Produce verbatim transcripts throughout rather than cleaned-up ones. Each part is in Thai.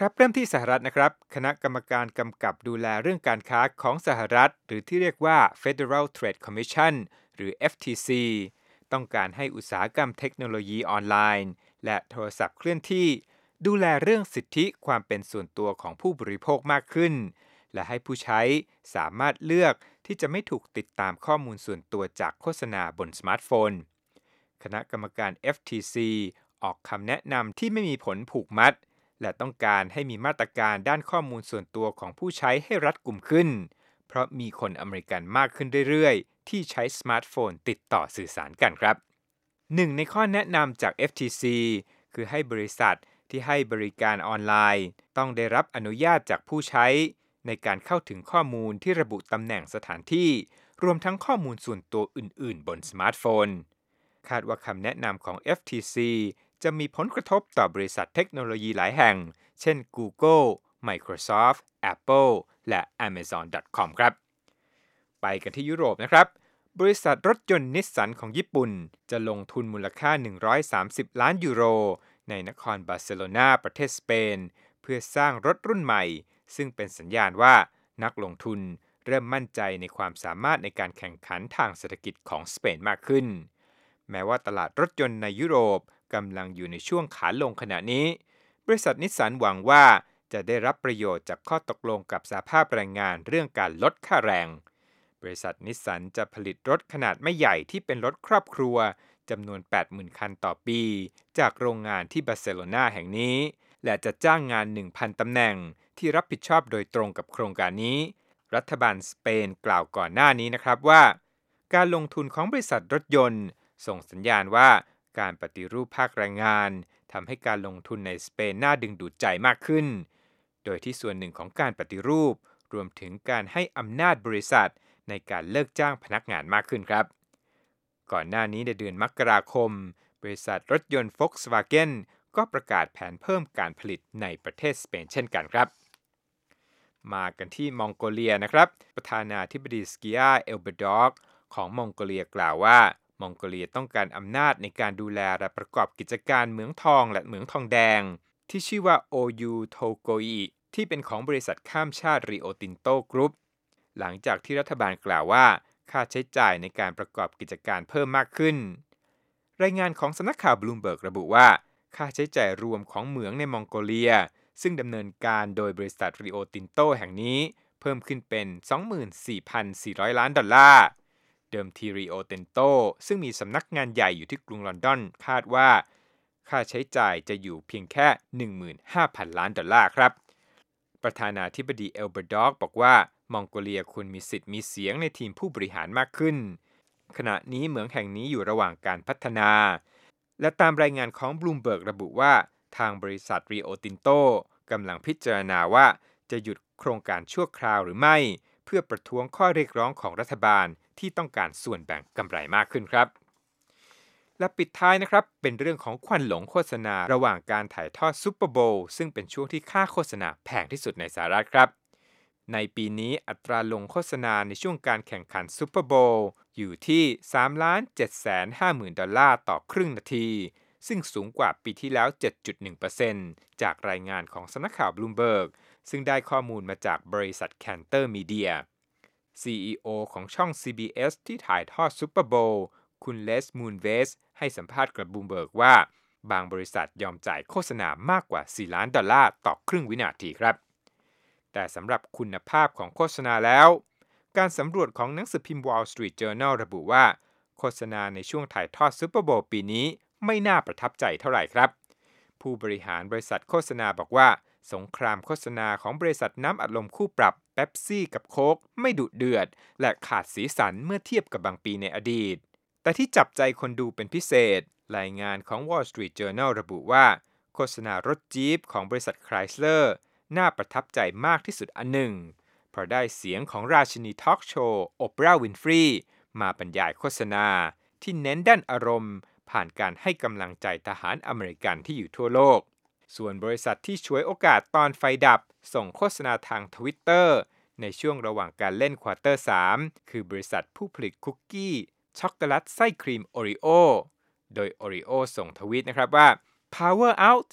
ครับเริ่มที่สหรัฐนะครับคณะกรรมการกำกับดูแลเรื่องการค้าของสหรัฐหรือที่เรียกว่า Federal Trade Commission หรือ เอฟ ที ซี ต้องการให้อุตสาหกรรมเทคโนโลยีออนไลน์และโทรศัพท์เคลื่อนที่ดูแลเรื่องสิทธิความเป็นส่วนตัวของผู้บริโภคมากขึ้นและให้ผู้ใช้สามารถเลือกที่จะไม่ถูกติดตามข้อมูลส่วนตัวจากโฆษณาบนสมาร์ทโฟนคณะกรรมการ เอฟ ที ซี ออกคำแนะนำที่ไม่มีผลผูกมัดและต้องการให้มีมาตรการด้านข้อมูลส่วนตัวของผู้ใช้ให้รัดกุมขึ้นเพราะมีคนอเมริกันมากขึ้นเรื่อยๆที่ใช้สมาร์ทโฟนติดต่อสื่อสารกันครับหนึ่งในข้อแนะนำจาก เอฟ ที ซี คือให้บริษัทที่ให้บริการออนไลน์ต้องได้รับอนุญาตจากผู้ใช้ในการเข้าถึงข้อมูลที่ระบุตำแหน่งสถานที่รวมทั้งข้อมูลส่วนตัวอื่นๆบนสมาร์ทโฟนคาดว่าคำแนะนำของ เอฟ ที ซี จะมีผลกระทบต่อบริษัทเทคโนโลยีหลายแห่ง เช่น Google Microsoft Apple และ Amazon ดอท คอม ครับไปกันที่ยุโรปนะครับบริษัทรถยนต์นิสสันของญี่ปุ่นจะลงทุนมูลค่าหนึ่งร้อยสามสิบล้านยูโรในนครบาร์เซโลนาประเทศสเปนเพื่อสร้างรถรุ่นใหม่ซึ่งเป็นสัญญาณว่านักลงทุนเริ่มมั่นใจในความสามารถในการแข่งขันทางเศรษฐกิจของสเปนมากขึ้นแม้ว่าตลาดรถยนต์ในยุโรปกำลังอยู่ในช่วงขาลงขณะนี้บริษัทนิสสันหวังว่าจะได้รับประโยชน์จากข้อตกลงกับสหภาพแรงงานเรื่องการลดค่าแรงบริษัทนิสสันจะผลิตรถขนาดไม่ใหญ่ที่เป็นรถครอบครัวจำนวน แปดหมื่น คันต่อปีจากโรงงานที่บาร์เซโลนาแห่งนี้และจะจ้างงาน หนึ่งพัน ตำแหน่งที่รับผิดชอบโดยตรงกับโครงการนี้รัฐบาลสเปนกล่าวก่อนหน้านี้นะครับว่าการลงทุนของบริษัทรถยนต์ส่งสัญญาณว่าการปฏิรูปภาคแรงงานทำให้การลงทุนในสเปนน่าดึงดูดใจมากขึ้นโดยที่ส่วนหนึ่งของการปฏิรูปรวมถึงการให้อำนาจบริษัทในการเลิกจ้างพนักงานมากขึ้นครับก่อนหน้านี้ในเดือนมกราคมบริษัทรถยนต์ Volkswagen ก็ประกาศแผนเพิ่มการผลิตในประเทศสเปนเช่นกันครับมากันที่มองโกเลียนะครับประธานาธิบดีสกิอาเอลเบดอกของมองโกเลียกล่าวว่ามองโกเลียต้องการอำนาจในการดูแลและประกอบกิจการเหมืองทองและเหมืองทองแดงที่ชื่อว่า โอ ยู โทโกอิที่เป็นของบริษัทข้ามชาติ Rio Tinto Group หลังจากที่รัฐบาลกล่าวว่าค่าใช้จ่ายในการประกอบกิจการเพิ่มมากขึ้นรายงานของสำนักข่าวบลูมเบิร์กระบุว่าค่าใช้จ่ายรวมของเหมืองในมองโกเลียซึ่งดำเนินการโดยบริษัท Rio Tinto แห่งนี้เพิ่มขึ้นเป็น สองหมื่นสี่พันสี่ร้อย ล้านดอลลาร์เดิมที Rio Tinto ซึ่งมีสำนักงานใหญ่อยู่ที่กรุงลอนดอนคาดว่าค่าใช้จ่ายจะอยู่เพียงแค่ หนึ่งหมื่นห้าพัน ล้านดอลลาร์ครับประธานาธิบดีเอลเบอร์ดอกบอกว่ามองโกเลียควรมีสิทธิ์มีเสียงในทีมผู้บริหารมากขึ้นขณะนี้เหมืองแห่งนี้อยู่ระหว่างการพัฒนาและตามรายงานของบลูมเบิร์กระบุว่าทางบริษัท Rio Tinto กำลังพิจารณาว่าจะหยุดโครงการชั่วคราวหรือไม่เพื่อประท้วงข้อเรียกร้องของรัฐบาลที่ต้องการส่วนแบ่งกำไรมากขึ้นครับและปิดท้ายนะครับเป็นเรื่องของควันหลงโฆษณาระหว่างการถ่ายทอดซูเปอร์โบว์ซึ่งเป็นช่วงที่ค่าโฆษณาแพงที่สุดในสหรัฐครับในปีนี้อัตราลงโฆษณาในช่วงการแข่งขันซูเปอร์โบว์อยู่ที่ สามล้านเจ็ดแสนห้าหมื่น ดอลลาร์ต่อครึ่งนาทีซึ่งสูงกว่าปีที่แล้ว เจ็ดจุดหนึ่งเปอร์เซ็นต์ จากรายงานของสำนักข่าวบลูมเบิร์กซึ่งได้ข้อมูลมาจากบริษัทแคนเตอร์มีเดีย ซี อี โอ ของช่อง ซี บี เอส ที่ถ่ายทอดซูเปอร์โบว์คุณเลสมูนเวสให้สัมภาษณ์กับบลูมเบิร์กว่าบางบริษัทยอมจ่ายโฆษณามากกว่า สี่ ล้านดอลลาร์ต่อครึ่งวินาทีครับแต่สำหรับคุณภาพของโฆษณาแล้วการสำรวจของหนังสือพิมพ์ Wall Street Journal ระบุว่าโฆษณาในช่วงถ่ายทอดซูเปอร์โบว์ปีนี้ไม่น่าประทับใจเท่าไหร่ครับผู้บริหารบริษัทโฆษณาบอกว่าสงครามโฆษณาของบริษัทน้ำอัดลมคู่ปรับเป๊ปซี่กับโค้กไม่ดุเดือดและขาดสีสันเมื่อเทียบกับบางปีในอดีตแต่ที่จับใจคนดูเป็นพิเศษรายงานของ Wall Street Journal ระบุว่าโฆษณารถจี๊ปของบริษัท Chrysler น่าประทับใจมากที่สุดอันหนึ่งเพราะได้เสียงของราชินีทอล์กโชว์โอปราห์วินฟรีมาบรรยายโฆษณาที่เน้นด้านอารมณ์ผ่านการให้กำลังใจทหารอเมริกันที่อยู่ทั่วโลกส่วนบริษัทที่ฉวยโอกาสตอนไฟดับส่งโฆษณาทาง Twitter ในช่วงระหว่างการเล่นควอเตอร์ สามคือบริษัทผู้ผลิตคุกกี้ช็อกโกแลตไส้ครีม Oreo โดย Oreo ส่งทวีตนะครับว่า Power out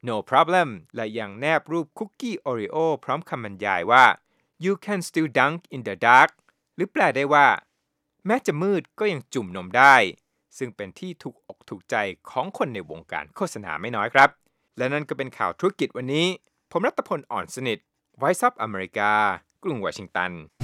no problem และยังแนบรูปคุกกี้โอรีโอพร้อมคำบรรยายว่า you can still dunk in the dark หรือแปลได้ว่าแม้จะมืดก็ยังจุ่มนมได้ซึ่งเป็นที่ถูกอกถูกใจของคนในวงการโฆษณาไม่น้อยครับและนั่นก็เป็นข่าวธุรกิจวันนี้ผมรัตพล อ่อนสนิท Voice of America กรุงวอชิงตัน